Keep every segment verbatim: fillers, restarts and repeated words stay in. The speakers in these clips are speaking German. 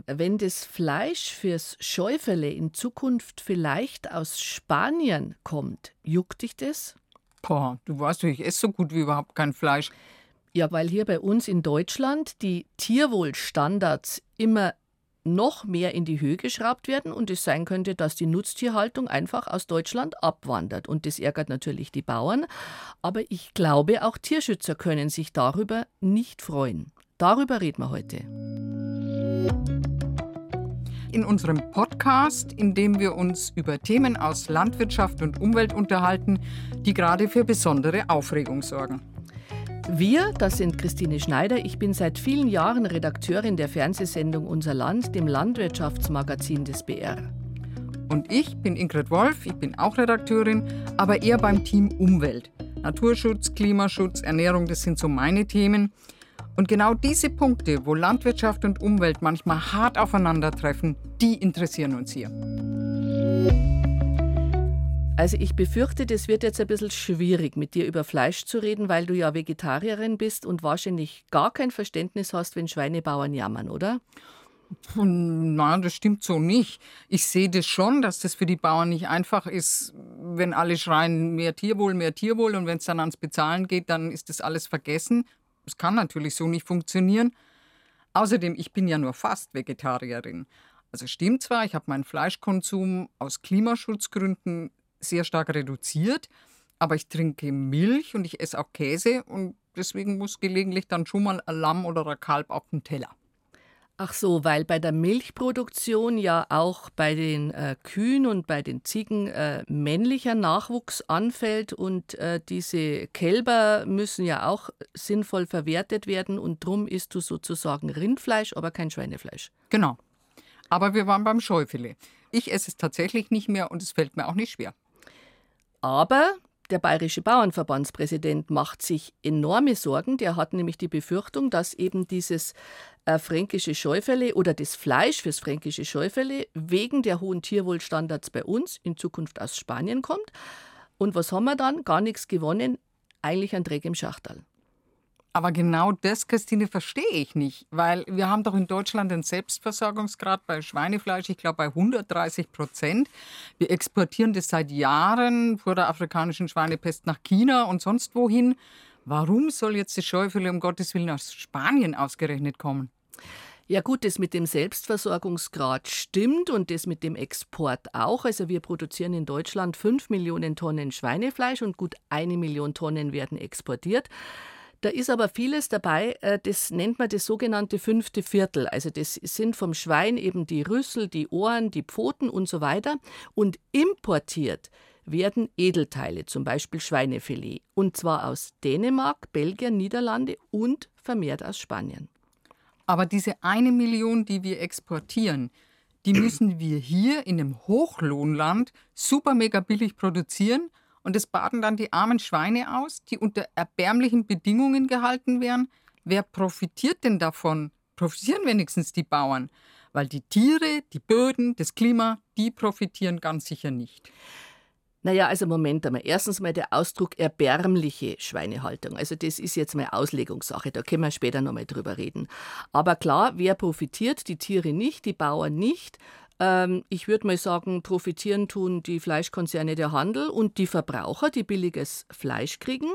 Wenn das Fleisch fürs Schäufele in Zukunft vielleicht aus Spanien kommt, juckt dich das? Boah, du weißt doch, ich esse so gut wie überhaupt kein Fleisch. Ja, weil hier bei uns in Deutschland die Tierwohlstandards immer noch mehr in die Höhe geschraubt werden und es sein könnte, dass die Nutztierhaltung einfach aus Deutschland abwandert. Und das ärgert natürlich die Bauern. Aber ich glaube, auch Tierschützer können sich darüber nicht freuen. Darüber reden wir heute. In unserem Podcast, in dem wir uns über Themen aus Landwirtschaft und Umwelt unterhalten, die gerade für besondere Aufregung sorgen. Wir, das sind Christine Schneider. Ich bin seit vielen Jahren Redakteurin der Fernsehsendung Unser Land, dem Landwirtschaftsmagazin des B R. Und ich bin Ingrid Wolf, ich bin auch Redakteurin, aber eher beim Team Umwelt. Naturschutz, Klimaschutz, Ernährung, das sind so meine Themen. Und genau diese Punkte, wo Landwirtschaft und Umwelt manchmal hart aufeinandertreffen, die interessieren uns hier. Also ich befürchte, das wird jetzt ein bisschen schwierig, mit dir über Fleisch zu reden, weil du ja Vegetarierin bist und wahrscheinlich gar kein Verständnis hast, wenn Schweinebauern jammern, oder? Nein, das stimmt so nicht. Ich sehe das schon, dass das für die Bauern nicht einfach ist, wenn alle schreien, mehr Tierwohl, mehr Tierwohl, und wenn es dann ans Bezahlen geht, dann ist das alles vergessen. Das kann natürlich so nicht funktionieren. Außerdem, ich bin ja nur fast Vegetarierin. Also stimmt zwar, ich habe meinen Fleischkonsum aus Klimaschutzgründen sehr stark reduziert, aber ich trinke Milch und ich esse auch Käse und deswegen muss gelegentlich dann schon mal ein Lamm oder ein Kalb auf den Teller. Ach so, weil bei der Milchproduktion ja auch bei den äh, Kühen und bei den Ziegen äh, männlicher Nachwuchs anfällt und äh, diese Kälber müssen ja auch sinnvoll verwertet werden und drum isst du sozusagen Rindfleisch, aber kein Schweinefleisch. Genau. Aber wir waren beim Schäufele. Ich esse es tatsächlich nicht mehr und es fällt mir auch nicht schwer. Aber der bayerische Bauernverbandspräsident macht sich enorme Sorgen. Der hat nämlich die Befürchtung, dass eben dieses äh, fränkische Schäufele oder das Fleisch fürs fränkische Schäufele wegen der hohen Tierwohlstandards bei uns in Zukunft aus Spanien kommt. Und was haben wir dann? Gar nichts gewonnen, eigentlich ein Dreck im Schachterl. Aber genau das, Christine, verstehe ich nicht, weil wir haben doch in Deutschland einen Selbstversorgungsgrad bei Schweinefleisch, ich glaube bei hundertdreißig Prozent. Wir exportieren das seit Jahren vor der afrikanischen Schweinepest nach China und sonst wohin. Warum soll jetzt das Schäufele um Gottes Willen aus Spanien ausgerechnet kommen? Ja gut, das mit dem Selbstversorgungsgrad stimmt und das mit dem Export auch. Also wir produzieren in Deutschland fünf Millionen Tonnen Schweinefleisch und gut eine Million Tonnen werden exportiert. Da ist aber vieles dabei, das nennt man das sogenannte fünfte Viertel. Also das sind vom Schwein eben die Rüssel, die Ohren, die Pfoten und so weiter. Und importiert werden Edelteile, zum Beispiel Schweinefilet. Und zwar aus Dänemark, Belgien, Niederlande und vermehrt aus Spanien. Aber diese eine Million, die wir exportieren, die müssen wir hier in einem Hochlohnland super mega billig produzieren. Und das baden dann die armen Schweine aus, die unter erbärmlichen Bedingungen gehalten werden. Wer profitiert denn davon? Profitieren wenigstens die Bauern. Weil die Tiere, die Böden, das Klima, die profitieren ganz sicher nicht. Naja, also Moment einmal. Erstens mal der Ausdruck erbärmliche Schweinehaltung. Also das ist jetzt mal Auslegungssache, da können wir später noch mal drüber reden. Aber klar, wer profitiert? Die Tiere nicht, die Bauern nicht. Ich würde mal sagen, profitieren tun die Fleischkonzerne, der Handel und die Verbraucher, die billiges Fleisch kriegen.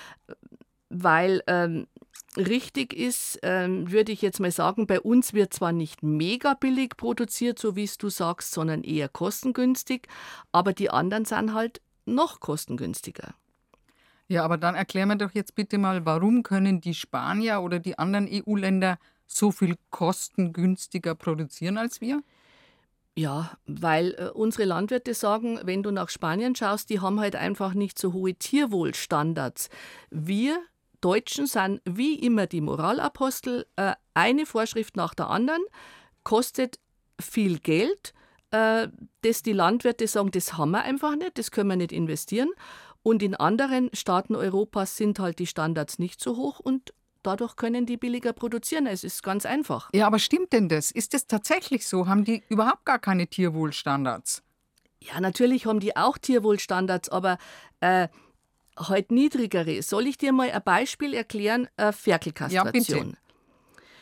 Weil ähm, richtig ist, ähm, würde ich jetzt mal sagen, bei uns wird zwar nicht mega billig produziert, so wie es du sagst, sondern eher kostengünstig, aber die anderen sind halt noch kostengünstiger. Ja, aber dann erklär mir doch jetzt bitte mal, warum können die Spanier oder die anderen E U-Länder so viel kostengünstiger produzieren als wir? Ja, weil äh, unsere Landwirte sagen, wenn du nach Spanien schaust, die haben halt einfach nicht so hohe Tierwohlstandards. Wir Deutschen sind wie immer die Moralapostel, äh, eine Vorschrift nach der anderen, kostet viel Geld, äh, das die Landwirte sagen, das haben wir einfach nicht, das können wir nicht investieren. Und in anderen Staaten Europas sind halt die Standards nicht so hoch und dadurch können die billiger produzieren. Es ist ganz einfach. Ja, aber stimmt denn das? Ist das tatsächlich so? Haben die überhaupt gar keine Tierwohlstandards? Ja, natürlich haben die auch Tierwohlstandards, aber äh, halt niedrigere. Soll ich dir mal ein Beispiel erklären? Äh, Ferkelkastration. Ja, bitte.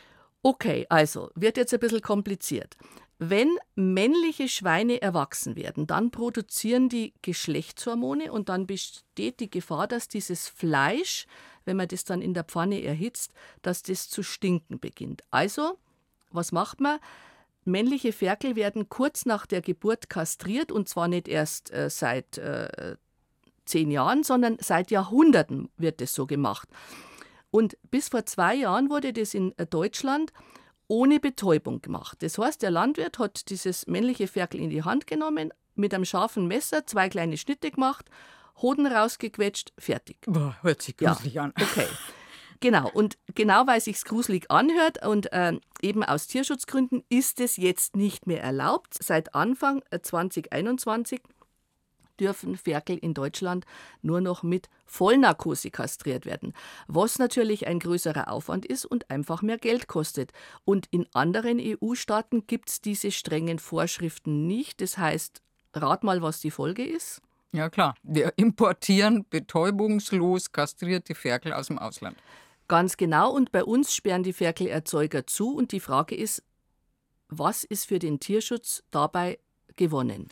Okay, also wird jetzt ein bisschen kompliziert. Wenn männliche Schweine erwachsen werden, dann produzieren die Geschlechtshormone und dann besteht die Gefahr, dass dieses Fleisch, wenn man das dann in der Pfanne erhitzt, dass das zu stinken beginnt. Also, was macht man? Männliche Ferkel werden kurz nach der Geburt kastriert und zwar nicht erst äh, seit äh, zehn Jahren, sondern seit Jahrhunderten wird das so gemacht. Und bis vor zwei Jahren wurde das in Deutschland ohne Betäubung gemacht. Das heißt, der Landwirt hat dieses männliche Ferkel in die Hand genommen, mit einem scharfen Messer zwei kleine Schnitte gemacht, Hoden rausgequetscht, fertig. Boah, hört sich gruselig ja, an. Okay. Genau, und genau weil es sich gruselig anhört und äh, eben aus Tierschutzgründen ist es jetzt nicht mehr erlaubt. Seit Anfang zwanzig einundzwanzig dürfen Ferkel in Deutschland nur noch mit Vollnarkose kastriert werden, was natürlich ein größerer Aufwand ist und einfach mehr Geld kostet. Und in anderen E U-Staaten gibt es diese strengen Vorschriften nicht. Das heißt, rat mal, was die Folge ist. Ja klar, wir importieren betäubungslos kastrierte Ferkel aus dem Ausland. Ganz genau, und bei uns sperren die Ferkelerzeuger zu und die Frage ist, was ist für den Tierschutz dabei gewonnen?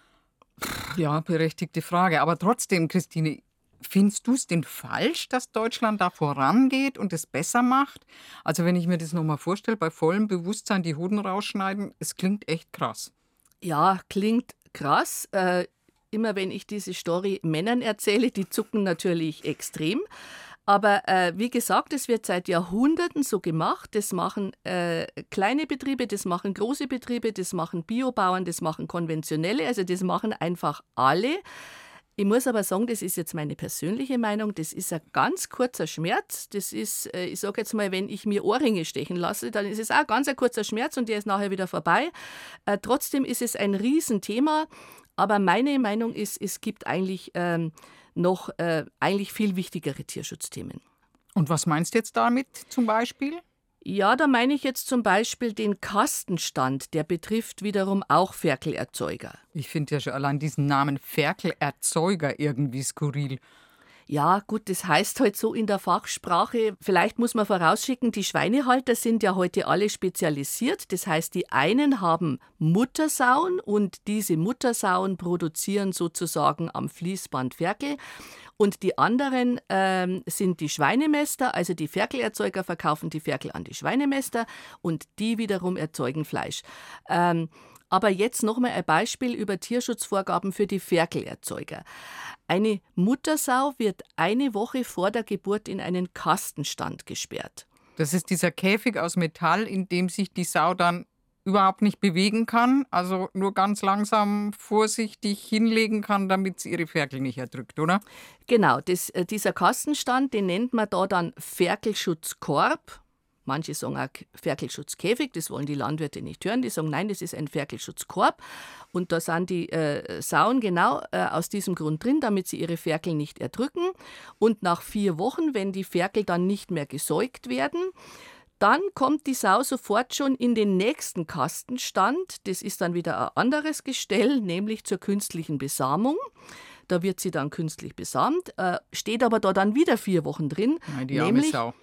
Ja, berechtigte Frage. Aber trotzdem, Christine, findest du es denn falsch, dass Deutschland da vorangeht und es besser macht? Also wenn ich mir das nochmal vorstelle, bei vollem Bewusstsein die Hoden rausschneiden, es klingt echt krass. Ja, klingt krass. Äh, immer wenn ich diese Story Männern erzähle, die zucken natürlich extrem. Aber äh, wie gesagt, es wird seit Jahrhunderten so gemacht. Das machen äh, kleine Betriebe, das machen große Betriebe, das machen Biobauern, das machen konventionelle. Also das machen einfach alle. Ich muss aber sagen, das ist jetzt meine persönliche Meinung, das ist ein ganz kurzer Schmerz. Das ist, äh, ich sage jetzt mal, wenn ich mir Ohrringe stechen lasse, dann ist es auch ganz ein kurzer Schmerz und der ist nachher wieder vorbei. Äh, trotzdem ist es ein Riesenthema. Aber meine Meinung ist, es gibt eigentlich ähm, noch äh, eigentlich viel wichtigere Tierschutzthemen. Und was meinst du jetzt damit zum Beispiel? Ja, da meine ich jetzt zum Beispiel den Kastenstand, der betrifft wiederum auch Ferkelerzeuger. Ich finde ja schon allein diesen Namen Ferkelerzeuger irgendwie skurril. Ja, gut, das heißt halt so in der Fachsprache. Vielleicht muss man vorausschicken, die Schweinehalter sind ja heute alle spezialisiert. Das heißt, die einen haben Muttersauen und diese Muttersauen produzieren sozusagen am Fließband Ferkel. Und die anderen ähm, sind die Schweinemäster, also die Ferkelerzeuger verkaufen die Ferkel an die Schweinemäster und die wiederum erzeugen Fleisch. Ähm, aber jetzt nochmal ein Beispiel über Tierschutzvorgaben für die Ferkelerzeuger. Eine Muttersau wird eine Woche vor der Geburt in einen Kastenstand gesperrt. Das ist dieser Käfig aus Metall, in dem sich die Sau dann überhaupt nicht bewegen kann, also nur ganz langsam vorsichtig hinlegen kann, damit sie ihre Ferkel nicht erdrückt, oder? Genau, das, äh, dieser Kastenstand, den nennt man da dann Ferkelschutzkorb. Manche sagen auch Ferkelschutzkäfig, das wollen die Landwirte nicht hören. Die sagen, nein, das ist ein Ferkelschutzkorb. Und da sind die äh, Sauen genau äh, aus diesem Grund drin, damit sie ihre Ferkel nicht erdrücken. Und nach vier Wochen, wenn die Ferkel dann nicht mehr gesäugt werden, dann kommt die Sau sofort schon in den nächsten Kastenstand. Das ist dann wieder ein anderes Gestell, nämlich zur künstlichen Besamung. Da wird sie dann künstlich besamt, äh, steht aber da dann wieder vier Wochen drin. Nein, die arme Sau.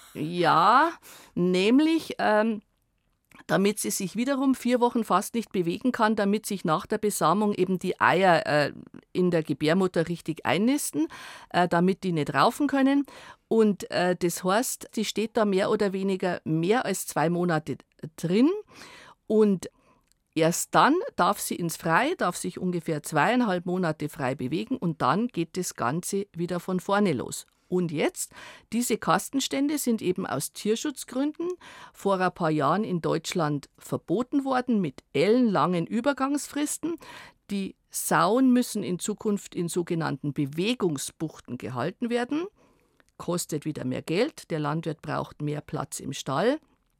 Ja, nämlich ähm, damit sie sich wiederum vier Wochen fast nicht bewegen kann, damit sich nach der Besamung eben die Eier äh, in der Gebärmutter richtig einnisten, äh, damit die nicht raufen können. Und äh, das heißt, sie steht da mehr oder weniger mehr als zwei Monate drin und erst dann darf sie ins Freie, darf sich ungefähr zweieinhalb Monate frei bewegen und dann geht das Ganze wieder von vorne los. Und jetzt, diese Kastenstände sind eben aus Tierschutzgründen vor ein paar Jahren in Deutschland verboten worden mit ellenlangen Übergangsfristen. Die Sauen müssen in Zukunft in sogenannten Bewegungsbuchten gehalten werden. Kostet wieder mehr Geld, der Landwirt braucht mehr Platz im Stall.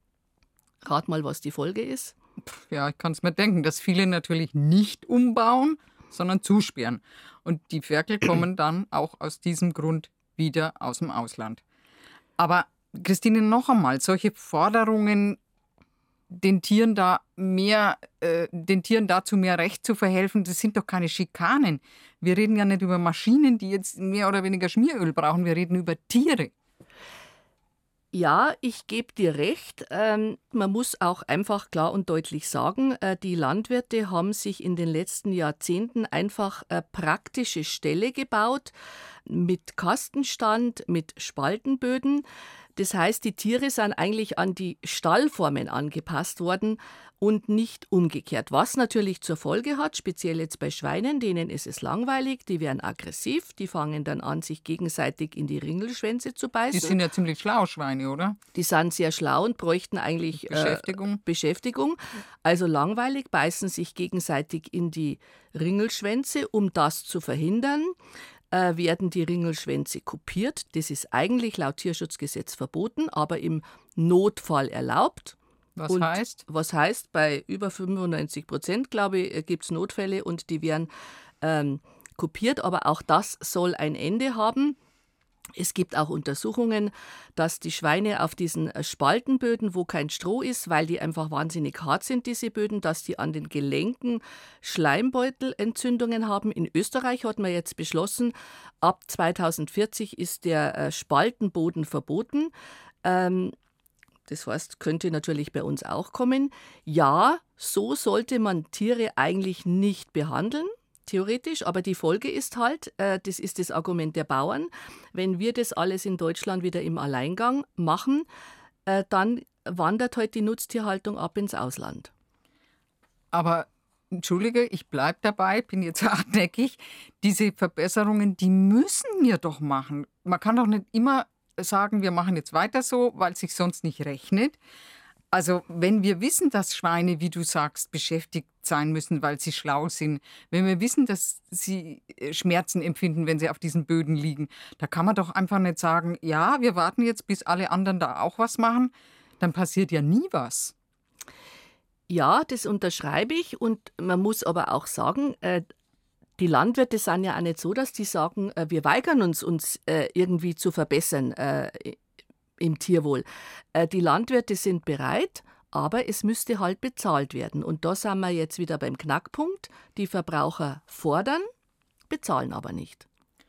Rat mal, was die Folge ist. Ja, ich kann es mir denken, dass viele natürlich nicht umbauen, sondern zusperren. Und die Ferkel kommen dann auch aus diesem Grund wieder aus dem Ausland. Aber Christine, noch einmal, solche Forderungen, den Tieren da mehr, äh, den Tieren dazu mehr Recht zu verhelfen, das sind doch keine Schikanen. Wir reden ja nicht über Maschinen, die jetzt mehr oder weniger Schmieröl brauchen, wir reden über Tiere. Ja, ich gebe dir recht. Ähm, man muss auch einfach klar und deutlich sagen, äh, die Landwirte haben sich in den letzten Jahrzehnten einfach äh, praktische Ställe gebaut mit Kastenstand, mit Spaltenböden. Das heißt, die Tiere sind eigentlich an die Stallformen angepasst worden und nicht umgekehrt. Was natürlich zur Folge hat, speziell jetzt bei Schweinen, denen ist es langweilig, die werden aggressiv, die fangen dann an, sich gegenseitig in die Ringelschwänze zu Die beißen. sind ja ziemlich schlau, Schweine, oder? Die sind sehr schlau und bräuchten eigentlich äh, Beschäftigung. Beschäftigung. Also langweilig, beißen sich gegenseitig in die Ringelschwänze. Um das zu verhindern, äh, werden die Ringelschwänze kupiert. Das ist eigentlich laut Tierschutzgesetz verboten, aber im Notfall erlaubt. Was Und heißt? was heißt, bei über fünfundneunzig Prozent, glaube ich, gibt es Notfälle und die werden ähm, kupiert. Aber auch das soll ein Ende haben. Es gibt auch Untersuchungen, dass die Schweine auf diesen äh, Spaltenböden, wo kein Stroh ist, weil die einfach wahnsinnig hart sind, diese Böden, dass die an den Gelenken Schleimbeutelentzündungen haben. In Österreich hat man jetzt beschlossen, ab zweitausendvierzig ist der äh, Spaltenboden verboten. Ähm, Das heißt, könnte natürlich bei uns auch kommen. Ja, so sollte man Tiere eigentlich nicht behandeln, theoretisch, aber die Folge ist halt, äh, das ist das Argument der Bauern, wenn wir das alles in Deutschland wieder im Alleingang machen, äh, dann wandert halt die Nutztierhaltung ab ins Ausland. Aber entschuldige, ich bleibe dabei, bin jetzt hartnäckig. Diese Verbesserungen, die müssen wir doch machen. Man kann doch nicht immer sagen, wir machen jetzt weiter so, weil es sich sonst nicht rechnet. Also wenn wir wissen, dass Schweine, wie du sagst, beschäftigt sein müssen, weil sie schlau sind, wenn wir wissen, dass sie äh, Schmerzen empfinden, wenn sie auf diesen Böden liegen, da kann man doch einfach nicht sagen, ja, wir warten jetzt, bis alle anderen da auch was machen. Dann passiert ja nie was. Ja, das unterschreibe ich und man muss aber auch sagen, äh, die Landwirte sind ja auch nicht so, dass die sagen, äh, wir weigern uns, uns äh, irgendwie zu verbessern äh, im Tierwohl. Äh, die Landwirte sind bereit, aber es müsste halt bezahlt werden. Und da sind wir jetzt wieder beim Knackpunkt. Die Verbraucher fordern, bezahlen aber nicht.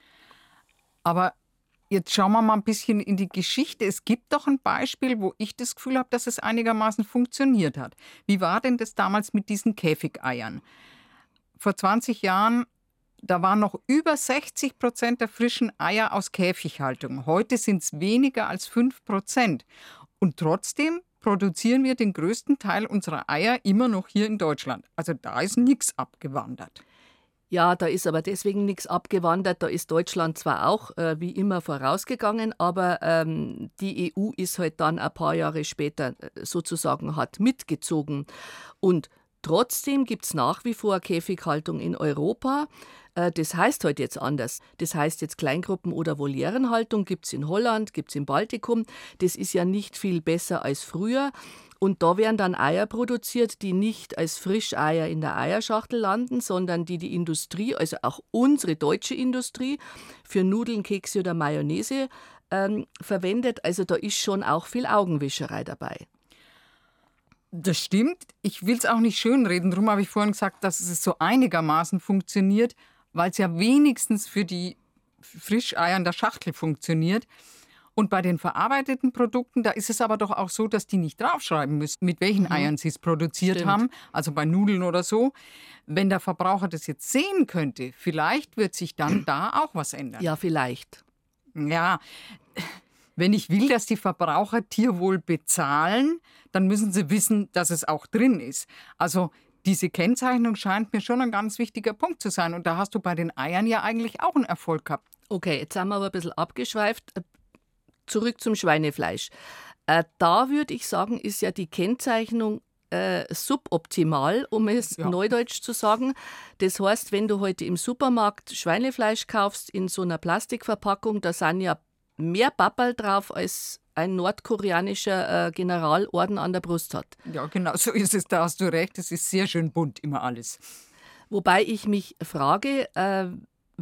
Aber jetzt schauen wir mal ein bisschen in die Geschichte. Es gibt doch ein Beispiel, wo ich das Gefühl habe, dass es einigermaßen funktioniert hat. Wie war denn das damals mit diesen Käfigeiern? Vor zwanzig Jahren, da waren noch über sechzig Prozent der frischen Eier aus Käfighaltung. Heute sind es weniger als fünf Prozent. Und trotzdem produzieren wir den größten Teil unserer Eier immer noch hier in Deutschland. Also da ist nichts abgewandert. Ja, da ist aber deswegen nichts abgewandert. Da ist Deutschland zwar auch äh, wie immer vorausgegangen, aber ähm, die E U ist halt dann ein paar Jahre später äh, sozusagen hat mitgezogen. Und trotzdem gibt es nach wie vor Käfighaltung in Europa. Äh, das heißt halt jetzt anders. Das heißt jetzt Kleingruppen- oder Volierenhaltung gibt es in Holland, gibt es im Baltikum. Das ist ja nicht viel besser als früher. Und da werden dann Eier produziert, die nicht als Frischeier in der Eierschachtel landen, sondern die die Industrie, also auch unsere deutsche Industrie, für Nudeln, Kekse oder Mayonnaise ähm, verwendet. Also da ist schon auch viel Augenwischerei dabei. Das stimmt. Ich will es auch nicht schönreden. Darum habe ich vorhin gesagt, dass es so einigermaßen funktioniert, weil es ja wenigstens für die Frischeier in der Schachtel funktioniert. Und bei den verarbeiteten Produkten, da ist es aber doch auch so, dass die nicht draufschreiben müssen, mit welchen Mhm. Eiern sie es produziert Stimmt. haben. Also bei Nudeln oder so. Wenn der Verbraucher das jetzt sehen könnte, vielleicht wird sich dann da auch was ändern. Ja, vielleicht. Ja, wenn ich will, dass die Verbraucher Tierwohl bezahlen, dann müssen sie wissen, dass es auch drin ist. Also diese Kennzeichnung scheint mir schon ein ganz wichtiger Punkt zu sein. Und da hast du bei den Eiern ja eigentlich auch einen Erfolg gehabt. Okay, jetzt haben wir aber ein bisschen abgeschweift. Zurück zum Schweinefleisch. Äh, da würde ich sagen, ist ja die Kennzeichnung äh, suboptimal, um es Ja. neudeutsch zu sagen. Das heißt, wenn du heute im Supermarkt Schweinefleisch kaufst in so einer Plastikverpackung, da sind ja mehr Papperl drauf, als ein nordkoreanischer äh, Generalorden an der Brust hat. Ja, genau so ist es. Da hast du recht. Es ist sehr schön bunt immer alles. Wobei ich mich frage, äh,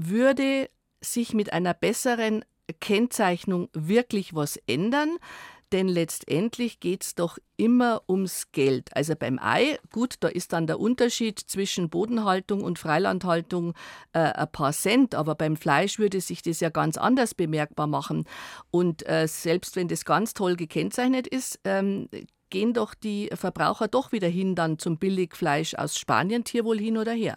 würde sich mit einer besseren Kennzeichnung wirklich was ändern? denn letztendlich geht es doch immer ums Geld. Also beim Ei, gut, da ist dann der Unterschied zwischen Bodenhaltung und Freilandhaltung äh, ein paar Cent, aber beim Fleisch würde sich das ja ganz anders bemerkbar machen. Und äh, selbst wenn das ganz toll gekennzeichnet ist, ähm, gehen doch die Verbraucher doch wieder hin dann zum Billigfleisch aus Spanien, Tierwohl hin oder her.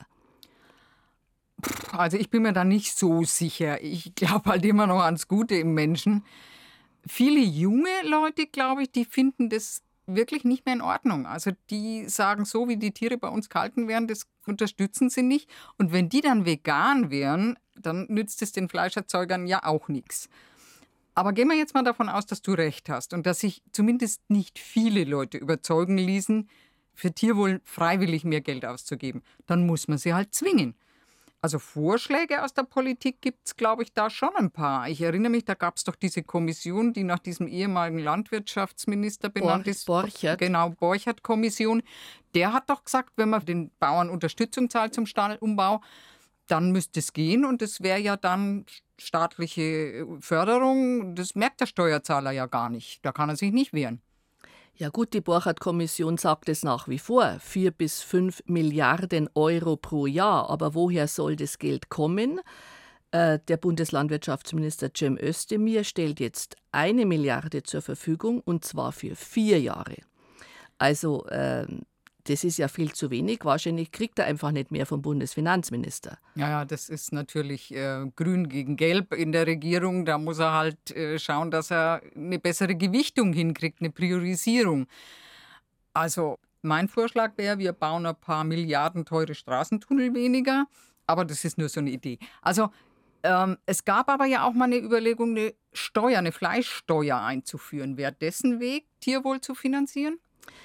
Also ich bin mir da nicht so sicher. Ich glaube halt immer noch ans Gute im Menschen. Viele junge Leute, glaube ich, die finden das wirklich nicht mehr in Ordnung. Also die sagen, so wie die Tiere bei uns gehalten werden, das unterstützen sie nicht. Und wenn die dann vegan wären, dann nützt es den Fleischerzeugern ja auch nichts. Aber gehen wir jetzt mal davon aus, dass du recht hast und dass sich zumindest nicht viele Leute überzeugen ließen, für Tierwohl freiwillig mehr Geld auszugeben. Dann muss man sie halt zwingen. Also Vorschläge aus der Politik gibt es, glaube ich, da schon ein paar. Ich erinnere mich, da gab es doch diese Kommission, die nach diesem ehemaligen Landwirtschaftsminister benannt ist. Borchert. Genau, Borchert-Kommission. Der hat doch gesagt, wenn man den Bauern Unterstützung zahlt zum Stallumbau, dann müsste es gehen und das wäre ja dann staatliche Förderung. Das merkt der Steuerzahler ja gar nicht. Da kann er sich nicht wehren. Ja gut, die Borchert-Kommission sagt es nach wie vor, vier bis fünf Milliarden Euro pro Jahr. Aber woher soll das Geld kommen? Äh, der Bundeslandwirtschaftsminister Cem Özdemir stellt jetzt eine Milliarde zur Verfügung und zwar für vier Jahre. Also äh, das ist ja viel zu wenig. Wahrscheinlich kriegt er einfach nicht mehr vom Bundesfinanzminister. Ja, ja, das ist natürlich äh, grün gegen gelb in der Regierung. Da muss er halt äh, schauen, dass er eine bessere Gewichtung hinkriegt, eine Priorisierung. Also mein Vorschlag wäre, wir bauen ein paar Milliarden teure Straßentunnel weniger. Aber das ist nur so eine Idee. Also ähm, es gab aber ja auch mal eine Überlegung, eine Steuer, eine Fleischsteuer einzuführen. Wäre dessen Weg, Tierwohl zu finanzieren?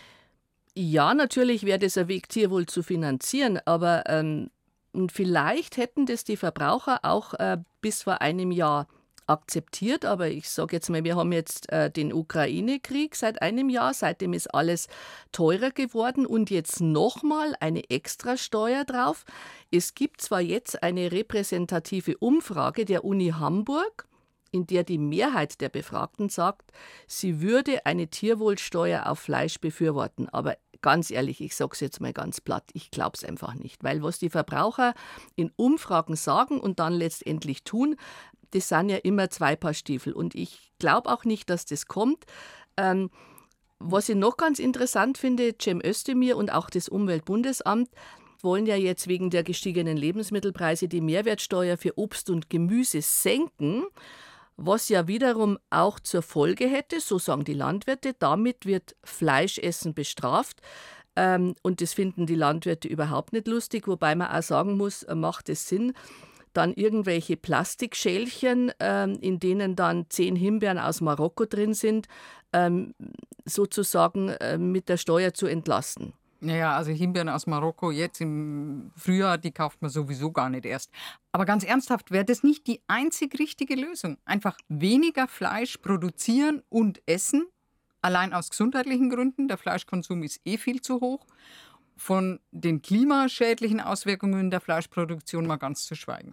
Ja, natürlich wäre das ein Weg, Tierwohl zu finanzieren, aber ähm, und vielleicht hätten das die Verbraucher auch äh, bis vor einem Jahr akzeptiert. Aber ich sage jetzt mal, wir haben jetzt äh, den Ukraine-Krieg seit einem Jahr, seitdem ist alles teurer geworden und jetzt nochmal eine Extrasteuer drauf. Es gibt zwar jetzt eine repräsentative Umfrage der Uni Hamburg, in der die Mehrheit der Befragten sagt, sie würde eine Tierwohlsteuer auf Fleisch befürworten. Aber ganz ehrlich, ich sage es jetzt mal ganz platt, ich glaube es einfach nicht. Weil was die Verbraucher in Umfragen sagen und dann letztendlich tun, das sind ja immer zwei Paar Stiefel. Und ich glaube auch nicht, dass das kommt. Ähm, was ich noch ganz interessant finde, Cem Özdemir und auch das Umweltbundesamt wollen ja jetzt wegen der gestiegenen Lebensmittelpreise die Mehrwertsteuer für Obst und Gemüse senken, was ja wiederum auch zur Folge hätte, so sagen die Landwirte, damit wird Fleischessen bestraft. Ähm, und das finden die Landwirte überhaupt nicht lustig, wobei man auch sagen muss, macht es Sinn, dann irgendwelche Plastikschälchen, ähm, in denen dann zehn Himbeeren aus Marokko drin sind, ähm, sozusagen äh, mit der Steuer zu entlasten. Naja, also Himbeeren aus Marokko jetzt im Frühjahr, die kauft man sowieso gar nicht erst. Aber ganz ernsthaft, wäre das nicht die einzig richtige Lösung? Einfach weniger Fleisch produzieren und essen, allein aus gesundheitlichen Gründen. Der Fleischkonsum ist eh viel zu hoch. Von den klimaschädlichen Auswirkungen der Fleischproduktion mal ganz zu schweigen.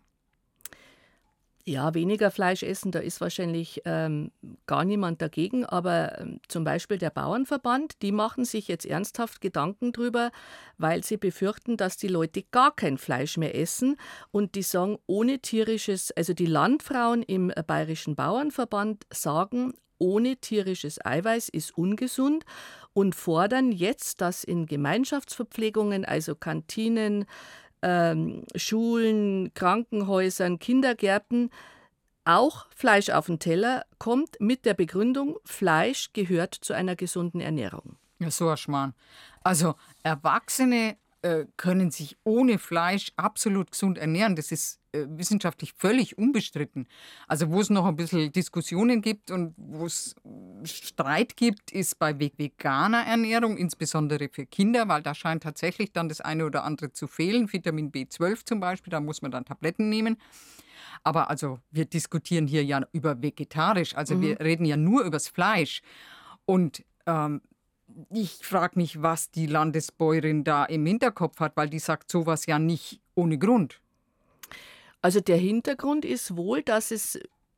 Ja, weniger Fleisch essen, da ist wahrscheinlich ähm, gar niemand dagegen, aber ähm, zum Beispiel der Bauernverband, die machen sich jetzt ernsthaft Gedanken drüber, weil sie befürchten, dass die Leute gar kein Fleisch mehr essen und die sagen, ohne tierisches, also die Landfrauen im äh, Bayerischen Bauernverband sagen, ohne tierisches Eiweiß ist ungesund und fordern jetzt, dass in Gemeinschaftsverpflegungen, also Kantinen, Ähm, Schulen, Krankenhäusern, Kindergärten auch Fleisch auf den Teller kommt mit der Begründung, Fleisch gehört zu einer gesunden Ernährung. Ja, so ein Schmarrn. Also Erwachsene äh, können sich ohne Fleisch absolut gesund ernähren. Das ist äh, wissenschaftlich völlig unbestritten. Also wo es noch ein bisschen Diskussionen gibt und wo es Streit gibt, ist bei veganer Ernährung, insbesondere für Kinder, weil da scheint tatsächlich dann das eine oder andere zu fehlen. Vitamin B zwölf zum Beispiel, da muss man dann Tabletten nehmen. Aber also wir diskutieren hier ja über vegetarisch, also mhm. wir reden ja nur übers Fleisch. Und ähm, ich frage mich, was die Landesbäuerin da im Hinterkopf hat, weil die sagt sowas ja nicht ohne Grund. Also der Hintergrund ist wohl, dass es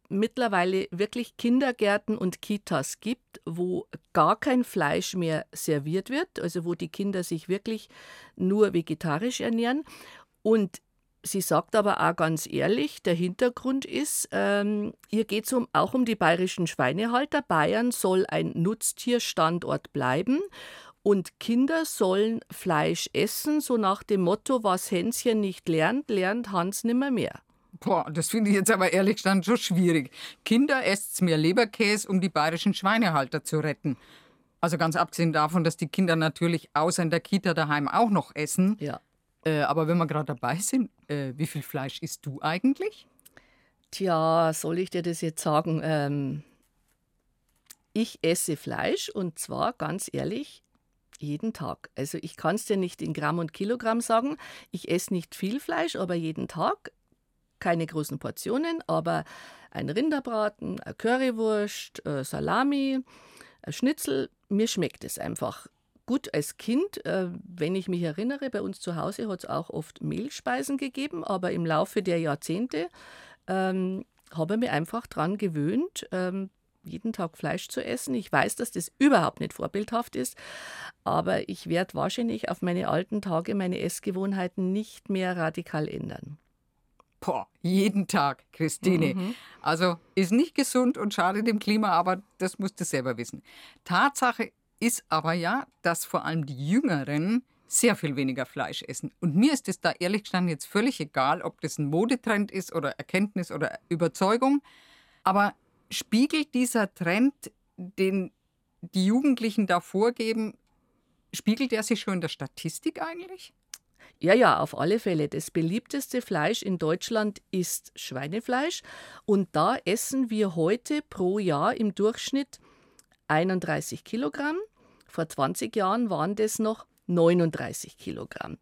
mittlerweile wirklich Kindergärten und Kitas gibt, wo gar kein Fleisch mehr serviert wird, also wo die Kinder sich wirklich nur vegetarisch ernähren. Und sie sagt aber auch ganz ehrlich, der Hintergrund ist, ähm, ihr geht es um, auch um die bayerischen Schweinehalter. Bayern soll ein Nutztierstandort bleiben und Kinder sollen Fleisch essen, so nach dem Motto, was Hänschen nicht lernt, lernt Hans nimmer mehr. Boah, das finde ich jetzt aber ehrlich gesagt schon schwierig. Kinder esst mehr Leberkäse, um die bayerischen Schweinehalter zu retten. Also ganz abgesehen davon, dass die Kinder natürlich außer in der Kita daheim auch noch essen. Ja. Äh, aber wenn wir gerade dabei sind, äh, wie viel Fleisch isst du eigentlich? Tja, soll ich dir das jetzt sagen? Ähm, ich esse Fleisch und zwar ganz ehrlich jeden Tag. Also ich kann es dir nicht in Gramm und Kilogramm sagen. Ich esse nicht viel Fleisch, aber jeden Tag. Keine großen Portionen, aber ein Rinderbraten, eine Currywurst, äh, Salami, ein Schnitzel, mir schmeckt es einfach. Gut, als Kind, äh, wenn ich mich erinnere, bei uns zu Hause hat es auch oft Mehlspeisen gegeben, aber im Laufe der Jahrzehnte ähm, habe ich mich einfach daran gewöhnt, ähm, jeden Tag Fleisch zu essen. Ich weiß, dass das überhaupt nicht vorbildhaft ist, aber ich werde wahrscheinlich auf meine alten Tage meine Essgewohnheiten nicht mehr radikal ändern. Boah, jeden Tag, Christine. Mhm. Also ist nicht gesund und schadet dem Klima, aber das musst du selber wissen. Tatsache ist aber ja, dass vor allem die Jüngeren sehr viel weniger Fleisch essen. Und mir ist es da ehrlich gestanden jetzt völlig egal, ob das ein Modetrend ist oder Erkenntnis oder Überzeugung. Aber spiegelt dieser Trend, den die Jugendlichen da vorgeben, spiegelt er sich schon in der Statistik eigentlich? Ja, ja, auf alle Fälle. Das beliebteste Fleisch in Deutschland ist Schweinefleisch. Und da essen wir heute pro Jahr im Durchschnitt einunddreißig Kilogramm. Vor zwanzig Jahren waren das noch neununddreißig Kilogramm.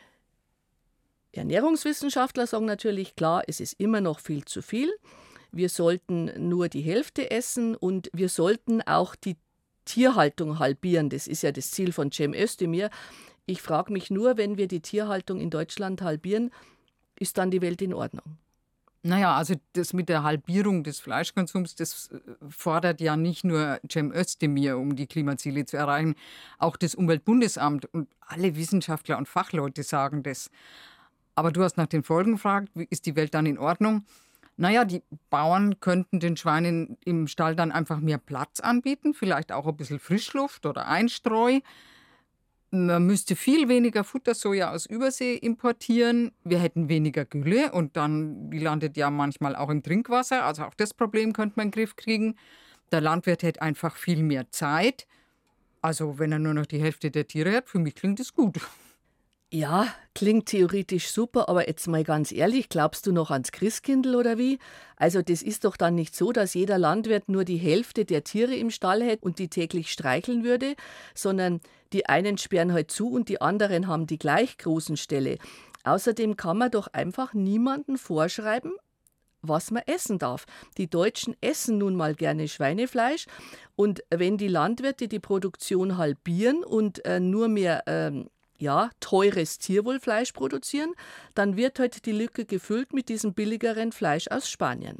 Ernährungswissenschaftler sagen natürlich, klar, es ist immer noch viel zu viel. Wir sollten nur die Hälfte essen und wir sollten auch die Tierhaltung halbieren. Das ist ja das Ziel von Cem Özdemir. Ich frage mich nur, wenn wir die Tierhaltung in Deutschland halbieren, ist dann die Welt in Ordnung? Naja, also das mit der Halbierung des Fleischkonsums, das fordert ja nicht nur Cem Özdemir, um die Klimaziele zu erreichen. Auch das Umweltbundesamt und alle Wissenschaftler und Fachleute sagen das. Aber du hast nach den Folgen gefragt, wie ist die Welt dann in Ordnung? Naja, die Bauern könnten den Schweinen im Stall dann einfach mehr Platz anbieten, vielleicht auch ein bisschen Frischluft oder Einstreu. Man müsste viel weniger Futtersoja aus Übersee importieren. Wir hätten weniger Gülle und dann, die landet ja manchmal auch im Trinkwasser. Also auch das Problem könnte man in den Griff kriegen. Der Landwirt hätte einfach viel mehr Zeit. Also wenn er nur noch die Hälfte der Tiere hat, für mich klingt das gut. Ja, klingt theoretisch super, aber jetzt mal ganz ehrlich, glaubst du noch ans Christkindl oder wie? Also das ist doch dann nicht so, dass jeder Landwirt nur die Hälfte der Tiere im Stall hätte und die täglich streicheln würde, sondern die einen sperren halt zu und die anderen haben die gleich großen Ställe. Außerdem kann man doch einfach niemandem vorschreiben, was man essen darf. Die Deutschen essen nun mal gerne Schweinefleisch und wenn die Landwirte die Produktion halbieren und äh, nur mehr ähm, ja, teures Tierwohlfleisch produzieren, dann wird halt die Lücke gefüllt mit diesem billigeren Fleisch aus Spanien.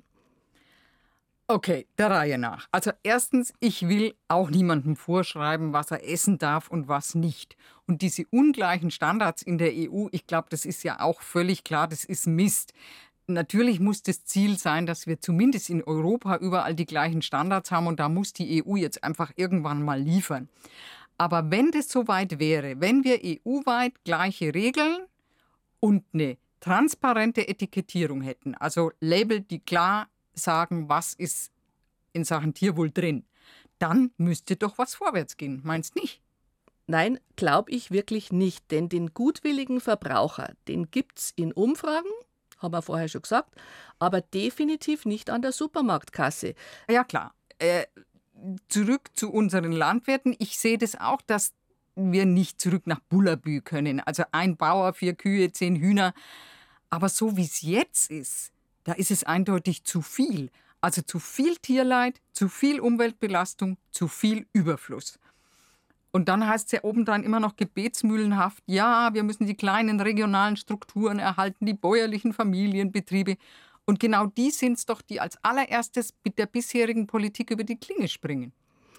Okay, der Reihe nach. Also erstens, ich will auch niemandem vorschreiben, was er essen darf und was nicht. Und diese ungleichen Standards in der E U, ich glaube, das ist ja auch völlig klar, das ist Mist. Natürlich muss das Ziel sein, dass wir zumindest in Europa überall die gleichen Standards haben und da muss die E U jetzt einfach irgendwann mal liefern. Aber wenn das soweit wäre, wenn wir E U-weit gleiche Regeln und eine transparente Etikettierung hätten, also Label, die klar sagen, was ist in Sachen Tierwohl drin, dann müsste doch was vorwärts gehen. Meinst nicht? Nein, glaube ich wirklich nicht, denn den gutwilligen Verbraucher, den gibt es in Umfragen, haben wir vorher schon gesagt, aber definitiv nicht an der Supermarktkasse. Ja klar. Äh, zurück zu unseren Landwirten. Ich sehe das auch, dass wir nicht zurück nach Bullabü können. Also ein Bauer, vier Kühe, zehn Hühner. Aber so wie es jetzt ist, da ist es eindeutig zu viel. Also zu viel Tierleid, zu viel Umweltbelastung, zu viel Überfluss. Und dann heißt es ja obendrein immer noch gebetsmühlenhaft, ja, wir müssen die kleinen regionalen Strukturen erhalten, die bäuerlichen Familienbetriebe. Und genau die sind es doch, die als allererstes mit der bisherigen Politik über die Klinge springen.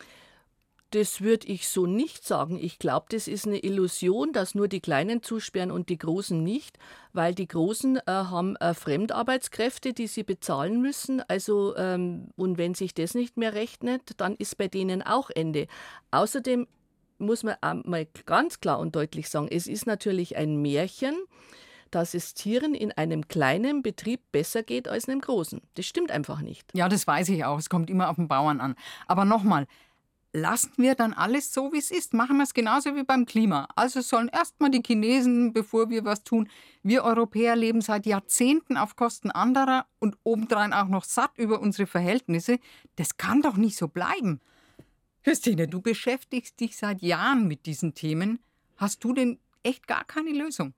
Das würde ich so nicht sagen. Ich glaube, das ist eine Illusion, dass nur die Kleinen zusperren und die Großen nicht, weil die Großen äh, haben äh, Fremdarbeitskräfte, die sie bezahlen müssen. Also, ähm, und wenn sich das nicht mehr rechnet, dann ist bei denen auch Ende. Außerdem muss man auch mal ganz klar und deutlich sagen, es ist natürlich ein Märchen, dass es Tieren in einem kleinen Betrieb besser geht als in einem großen. Das stimmt einfach nicht. Ja, das weiß ich auch. Es kommt immer auf den Bauern an. Aber nochmal, lassen wir dann alles so, wie es ist? Machen wir es genauso wie beim Klima. Also sollen erstmal die Chinesen, bevor wir was tun. Wir Europäer leben seit Jahrzehnten auf Kosten anderer und obendrein auch noch satt über unsere Verhältnisse. Das kann doch nicht so bleiben. Christine, du beschäftigst dich seit Jahren mit diesen Themen. Hast du denn echt gar keine Lösung?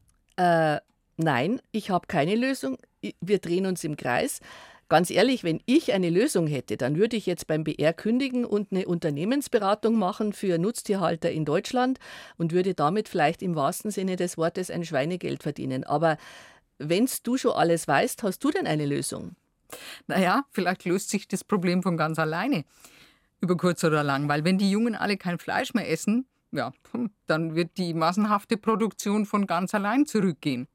Äh, nein, ich habe keine Lösung. Wir drehen uns im Kreis. Ganz ehrlich, wenn ich eine Lösung hätte, dann würde ich jetzt beim B R kündigen und eine Unternehmensberatung machen für Nutztierhalter in Deutschland und würde damit vielleicht im wahrsten Sinne des Wortes ein Schweinegeld verdienen. Aber wenn's du schon alles weißt, hast du denn eine Lösung? Naja, vielleicht löst sich das Problem von ganz alleine. Über kurz oder lang. Weil wenn die Jungen alle kein Fleisch mehr essen, ja, dann wird die massenhafte Produktion von ganz allein zurückgehen.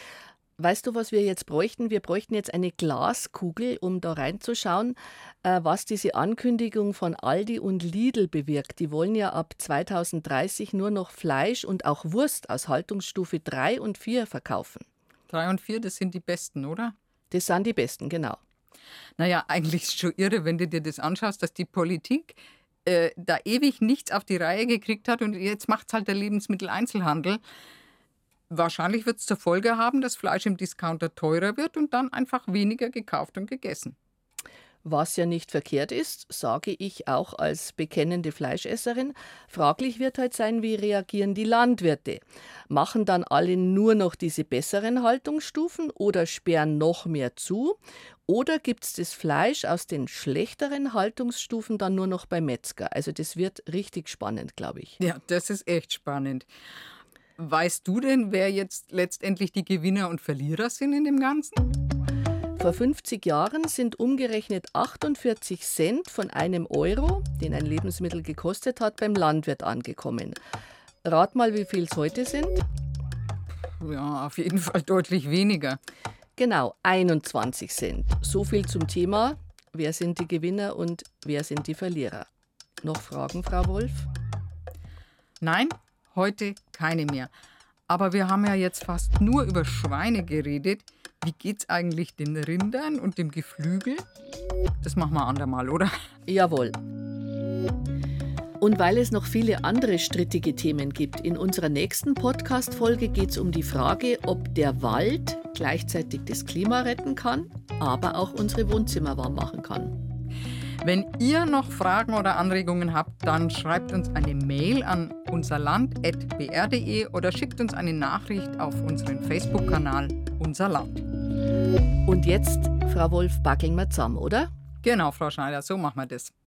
Weißt du, was wir jetzt bräuchten? Wir bräuchten jetzt eine Glaskugel, um da reinzuschauen, äh, was diese Ankündigung von Aldi und Lidl bewirkt. Die wollen ja ab zweitausenddreißig nur noch Fleisch und auch Wurst aus Haltungsstufe drei und vier verkaufen. Drei und vier, das sind die besten, oder? Das sind die besten, genau. Naja, eigentlich ist es schon irre, wenn du dir das anschaust, dass die Politik äh, da ewig nichts auf die Reihe gekriegt hat und jetzt macht es halt der Lebensmitteleinzelhandel. Wahrscheinlich wird es zur Folge haben, dass Fleisch im Discounter teurer wird und dann einfach weniger gekauft und gegessen. Was ja nicht verkehrt ist, sage ich auch als bekennende Fleischesserin. Fraglich wird halt sein, wie reagieren die Landwirte? Machen dann alle nur noch diese besseren Haltungsstufen oder sperren noch mehr zu? Oder gibt es das Fleisch aus den schlechteren Haltungsstufen dann nur noch beim Metzger? Also das wird richtig spannend, glaube ich. Ja, das ist echt spannend. Weißt du denn, wer jetzt letztendlich die Gewinner und Verlierer sind in dem Ganzen? Vor fünfzig Jahren sind umgerechnet achtundvierzig Cent von einem Euro, den ein Lebensmittel gekostet hat, beim Landwirt angekommen. Rat mal, wie viel es heute sind? Ja, auf jeden Fall deutlich weniger. Genau, einundzwanzig Cent. So viel zum Thema, wer sind die Gewinner und wer sind die Verlierer. Noch Fragen, Frau Wolf? Nein, heute keine mehr. Aber wir haben ja jetzt fast nur über Schweine geredet. Wie geht's eigentlich den Rindern und dem Geflügel? Das machen wir andermal, oder? Jawohl. Und weil es noch viele andere strittige Themen gibt, in unserer nächsten Podcast-Folge geht es um die Frage, ob der Wald gleichzeitig das Klima retten kann, aber auch unsere Wohnzimmer warm machen kann. Wenn ihr noch Fragen oder Anregungen habt, dann schreibt uns eine Mail an unserland punkt b r punkt d e oder schickt uns eine Nachricht auf unseren Facebook-Kanal Unser Land. Und jetzt, Frau Wolf, backeln wir zusammen, oder? Genau, Frau Schneider, so machen wir das.